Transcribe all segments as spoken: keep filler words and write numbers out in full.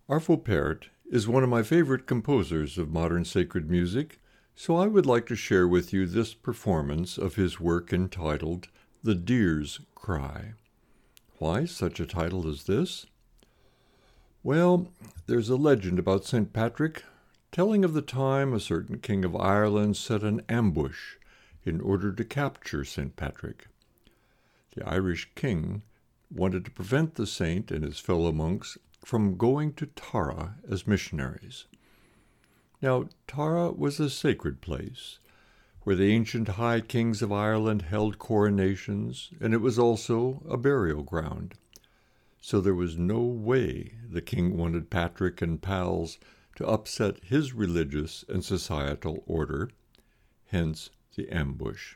Arvo Pärt is one of my favorite composers of modern sacred music, so I would like to share with you this performance of his work entitled The Deer's Cry. Why such a title as this? Well, there's a legend about Saint Patrick, telling of the time a certain king of Ireland set an ambush in order to capture Saint Patrick. The Irish king wanted to prevent the saint and his fellow monks from going to Tara as missionaries. Now, Tara was a sacred place, where the ancient high kings of Ireland held coronations, and it was also a burial ground. So there was no way the king wanted Patrick and pals to upset his religious and societal order, hence the ambush.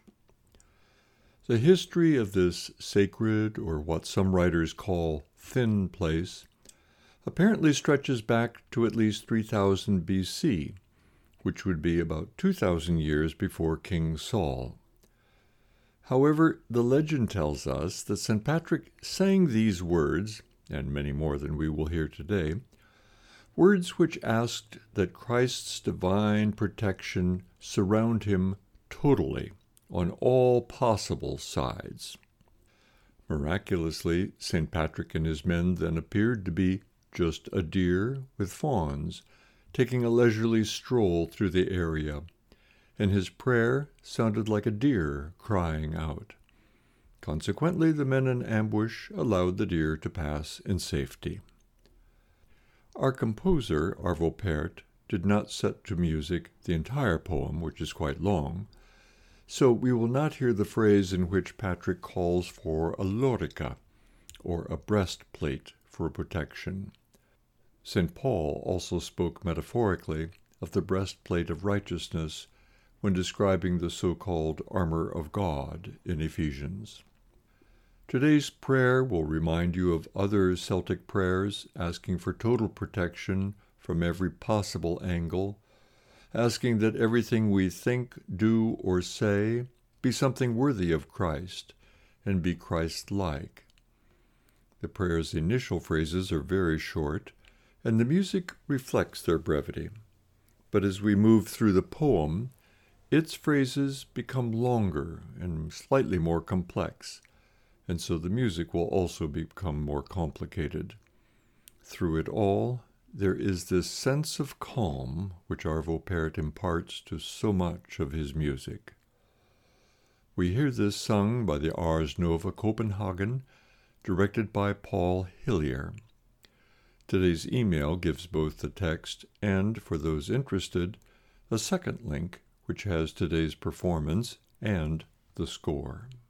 The history of this sacred, or what some writers call thin place, apparently stretches back to at least three thousand B C, which would be about two thousand years before King Saul. However, the legend tells us that Saint Patrick sang these words, and many more than we will hear today, words which asked that Christ's divine protection surround him totally on all possible sides. Miraculously, Saint Patrick and his men then appeared to be just a deer with fawns, taking a leisurely stroll through the area, and his prayer sounded like a deer crying out. Consequently, the men in ambush allowed the deer to pass in safety. Our composer, Arvo Pärt, did not set to music the entire poem, which is quite long, so we will not hear the phrase in which Patrick calls for a lorica, or a breastplate for protection. Saint Paul also spoke metaphorically of the breastplate of righteousness when describing the so-called armor of God in Ephesians. Today's prayer will remind you of other Celtic prayers asking for total protection from every possible angle, asking that everything we think, do, or say be something worthy of Christ and be Christ-like. The prayer's initial phrases are very short, and the music reflects their brevity. But as we move through the poem, its phrases become longer and slightly more complex, and so the music will also become more complicated. Through it all, there is this sense of calm which Arvo Pärt imparts to so much of his music. We hear this sung by the Ars Nova Copenhagen, directed by Paul Hillier. Today's email gives both the text and, for those interested, a second link which has today's performance and the score.